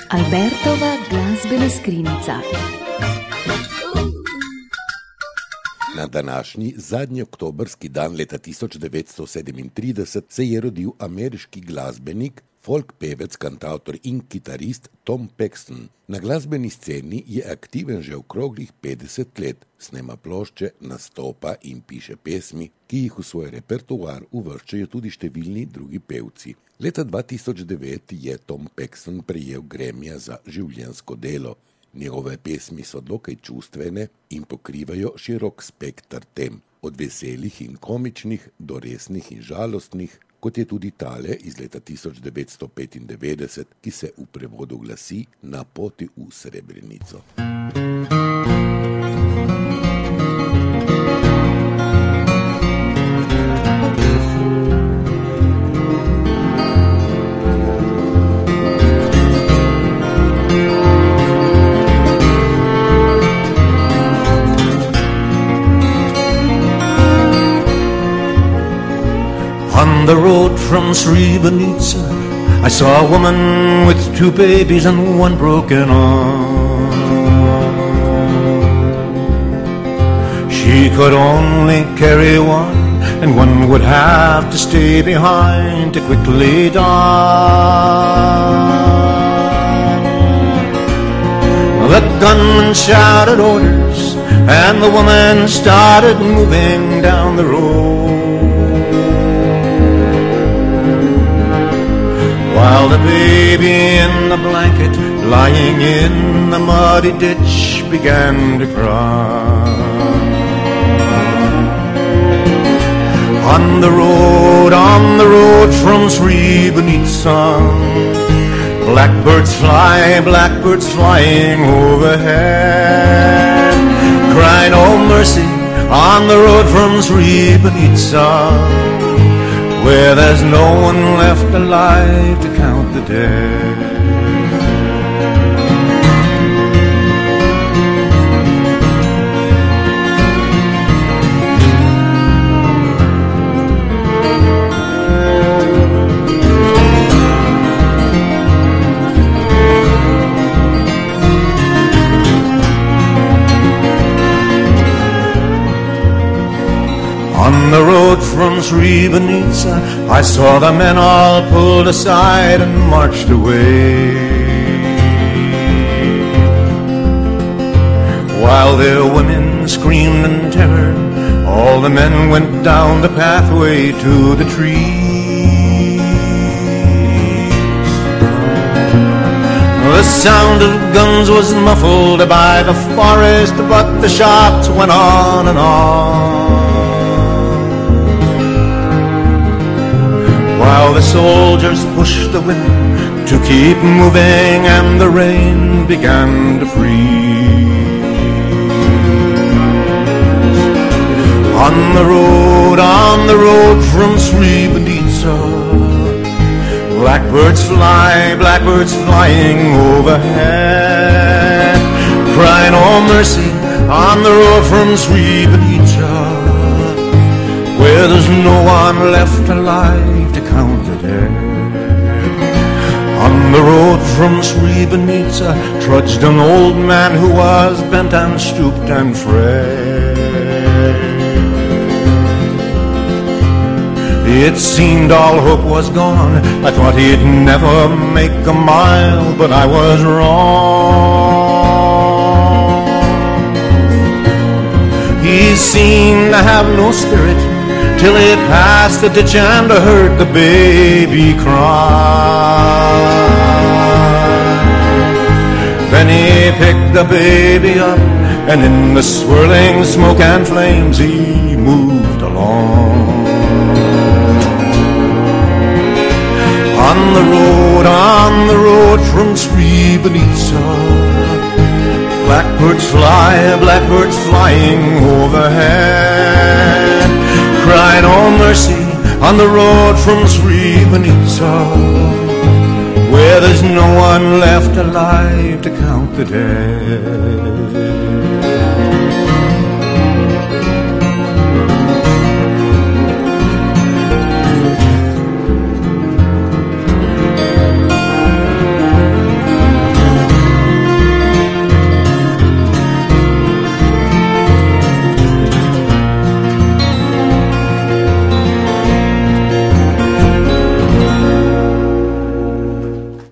Albertova glasbena skrinjica. Na današnji zadnji oktobrski dan leta 1937 se je rodil ameriški glasbenik, folk pevec, kantavtor in kitarist Tom Paxton. Na glasbeni sceni je aktiven že okroglih 50 let, snema plošče, nastopa in piše pesmi, ki jih v svoj repertoar uvrščajo tudi številni drugi pevci. Leta 2009 je Tom Paxton prejel Grammyja za življenjsko delo. Njegove pesmi so dokaj čustvene in pokrivajo širok spekter tem, od veselih in komičnih do resnih in žalostnih, kot je tudi tale iz leta 1995, ki se v prevodu glasi Na poti v Srebrenico. On the road from Srebrenica, I saw a woman with 2 babies and 1 broken arm. She could only carry 1, and 1 would have to stay behind to quickly die. The gunman shouted orders, and the woman started moving down the road, while the baby in the blanket lying in the muddy ditch began to cry. On the road from Srebrenica, blackbirds flying overhead, crying, "Oh mercy," on the road from Srebrenica, where there's no one left alive to count the dead. On the road from Srebrenica, I saw the men all pulled aside and marched away, while their women screamed in terror. All the men went down the pathway to the trees. The sound of guns was muffled by the forest, but the shots went on and on, while the soldiers pushed the wind to keep moving and the rain began to freeze. On the road from Srebrenica, blackbirds flying overhead, crying, "Oh mercy," on the road from Srebrenica, where there's no one left alive to count the dead. On the road from Srebrenica trudged an old man who was bent and stooped and frail. It seemed all hope was gone. I thought he'd never make a mile, but I was wrong. He seemed to have no spirit till he passed the ditch and I heard the baby cry. Then he picked the baby up, and in the swirling smoke and flames he moved along. On the road from Srebrenica, blackbirds flying overhead, crying, "Oh mercy," on the road from Srebrenica, where there's no one left alive to count the dead.